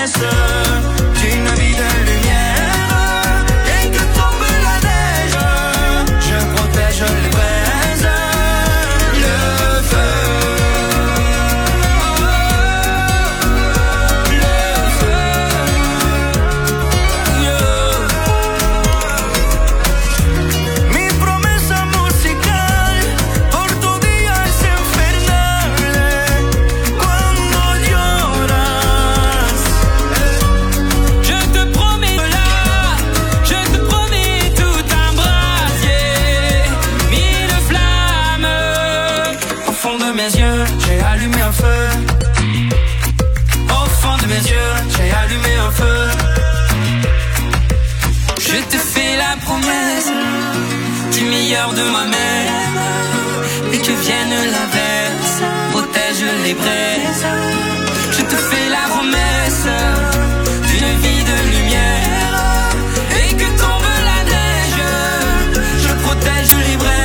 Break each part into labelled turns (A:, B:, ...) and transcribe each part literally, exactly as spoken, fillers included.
A: promesse d'une vie de lumière. Et que tombe la neige, je protège les braises, le feu. J'ai allumé un feu. Au fond de mes yeux, j'ai allumé un feu. Je te fais la promesse du meilleur de moi-même. Et que vienne l'averse, protège les braises. Je te fais la promesse d'une vie de lumière. Et que tombe la neige, je protège les braises.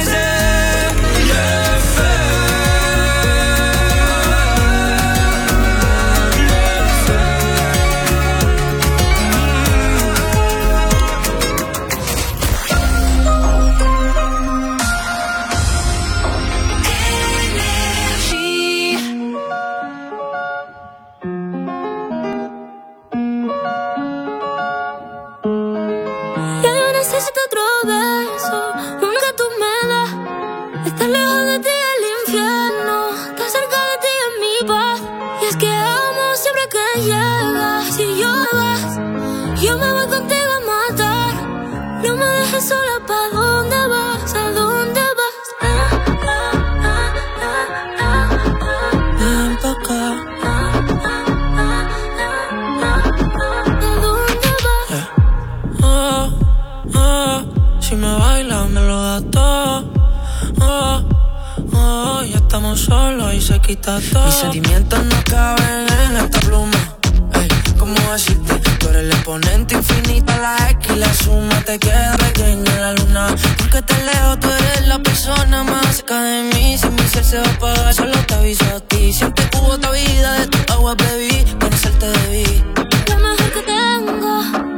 B: Sola, ¿pa' dónde vas? ¿A dónde vas? Ah, ah, ah, ah, ah, ah. Ven pa' acá. Ah, ah, ah, ah, ah. ¿A dónde vas? Yeah. Oh, oh, si me bailas me lo das todo. Oh, oh, ya estamos solos y se quita todo. Mis sentimientos no caben en esta pluma. Ey, ¿cómo decirte? Tú eres el exponente infinito, la X y la suma te queda pequeña en la luna. Porque te lejos, tú eres la persona más cerca de mí. Si mi ser se va a apagar, solo te aviso a ti. Siempre hubo otra vida, de tu agua bebí, conocerte debí. Lo mejor que tengo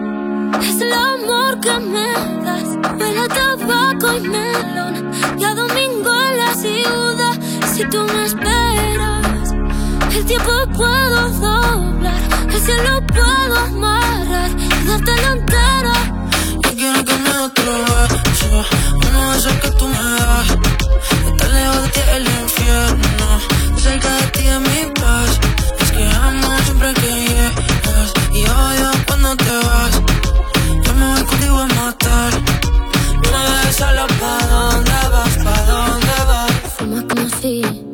B: es el amor que me das. Huele a tabaco y melón, y a domingo en la ciudad. Si tú me esperas, el tiempo puedo doblar, el cielo puedo amarrar y dártelo entero. Yo quiero que me des otro beso, uno de esos que tú me das. Estar lejos de ti es el infierno, cerca de ti es mi paz. Es que amo siempre que llegas y odio cuando te vas. Yo me voy contigo a matar, no me dejes sola. ¿Pa' dónde vas? ¿Pa' dónde vas? Fumas como si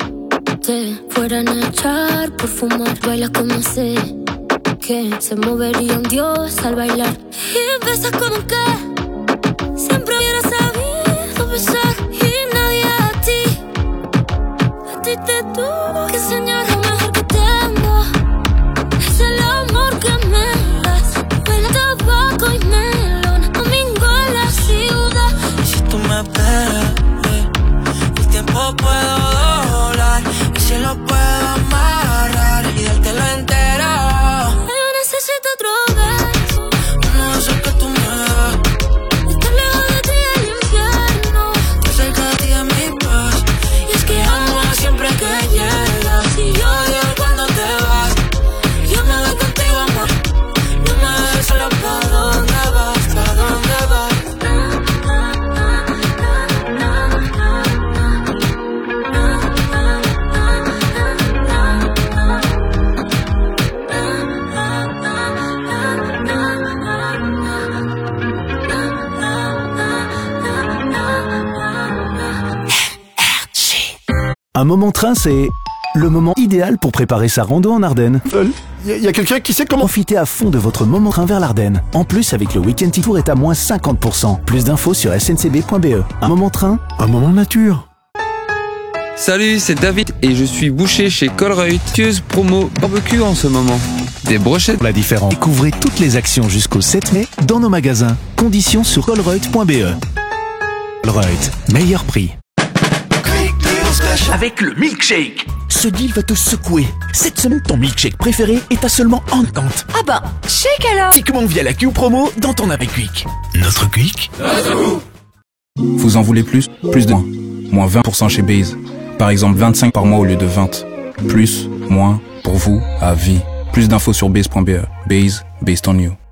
B: te fueran a echar por fumar. Bailas como sé que se movería un dios al bailar. Y besas como que siempre hubiera sabido besar. Y nadie a ti, a ti te tuvo que enseñar. Lo mejor que tengo es el amor que me das. Huele a tabaco y melón, domingo en la ciudad. Y si tú me esperas, eh, el tiempo puedo doblar, el cielo puedo amarrar y dártelo entero. Yo necesito otro beso, uno de esos que tú me das. Estar lejos de ti es el infierno, estar cerca de ti es mi paz. Y es que amo siempre que llegas y odio cuando te vas. Yo me voy contigo, amor, no me dejes sola. ¿Pa' dónde vas? ¿Pa' dónde vas?
C: Un moment train, c'est le moment idéal pour préparer sa rando en Ardennes.
D: Il euh, y, y a quelqu'un qui sait comment...
C: Profitez à fond de votre moment train vers l'Ardenne. En plus, avec le Week-end Tour est à moins cinquante pour cent. Plus d'infos sur s n c b point b e. Un moment train, un moment nature.
E: Salut, c'est David et je suis boucher chez Colruyt. Tueuse promo barbecue en ce moment. Des brochettes.
C: La différence. Découvrez toutes les actions jusqu'au sept mai dans nos magasins. Conditions sur colruyt point b e. Colruyt, meilleur prix.
F: Avec le milkshake.
C: Ce deal va te secouer. Cette semaine, ton milkshake préféré est à seulement un cinquante.
F: Ah bah, shake alors.
C: Typiquement via la Q Promo dans ton appli Quick. Notre Quick.
G: Vous en voulez plus? Plus de moins. Moins vingt pour cent chez Base. Par exemple, vingt-cinq par mois au lieu de vingt. Plus, moins, pour vous, à vie. Plus d'infos sur base point b e. Base, based on you.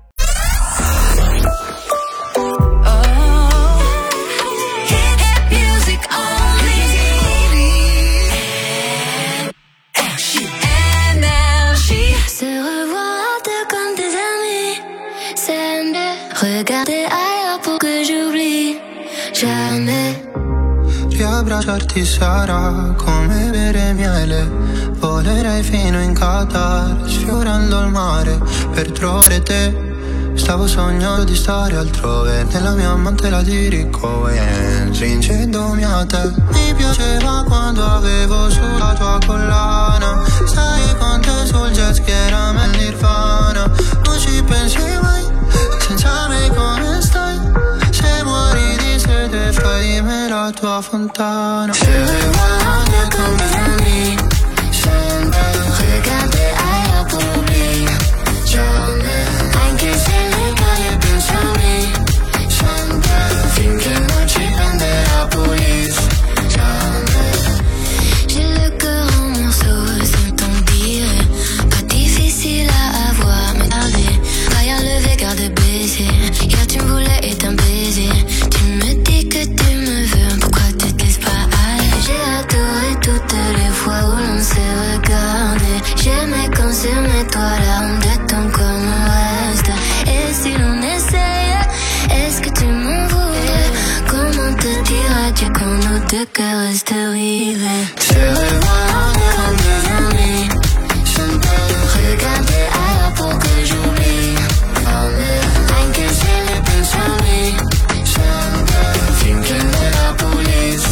B: Regarder ailleurs pour que j'oublie jamais.
H: Riabbracciarti sarà come bere miele. Volerei fino in Qatar, sfiorando il mare per trovare te. Stavo sognando di stare altrove, nella mia mantela di Rico e stringendomi a te. Mi piaceva quando avevo sulla tua collana. Sai quante sul jet ski era me Nirvana. Non ci pensi mai, senza me come stai? Se muori di sete fai di me la tua fontana. Se vuoi come ami, sempre regarder ailleurs pour oublier jamais. Anche se le cade pensami, sempre finché non ci prende la police. Jamais. J'ai le cœur en morceaux sans t'en dire. Pas difficile à avoir, mais allez, rien levé, garde baiser. Hier tu me voulais être un baiser. Tu me dis que tu me veux, pourquoi tu te laisses pas aller? J'ai adoré toutes les fois où l'on s'est regardé. J'aimais quand sur mes toits la honte de ton corps me reste. Et si l'on essayait, est-ce que tu m'en voudrais? Comment te diras-tu quand nos deux cœurs restent rivés? Se revoir comme des amis, je ne peux regarder ailleurs pour que j'oublie. Anche se le pensami, sempre finché non è la police.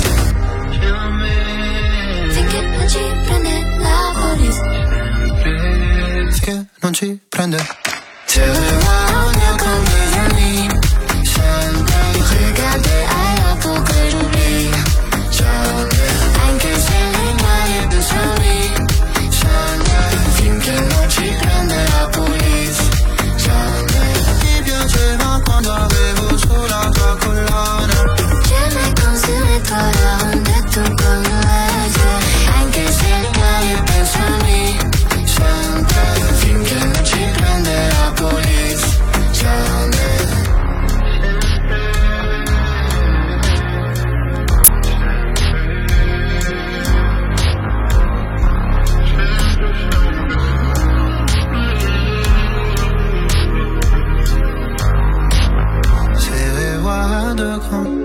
H: Finché non ci prende la police. Finché non ci prende. Se revoir comme des amis, sempre regarder ailleurs pour que j'oublie. Anche se le mie pensami, sempre finché non ci prende la police. Mi piaceva quando avevo sulla tua collana. J'aimais quand sur mes toits la honte de ton corps me reste. Anche se le mie pensami, sempre finché non ci prende la police. Jamais. Se vuoi guardo con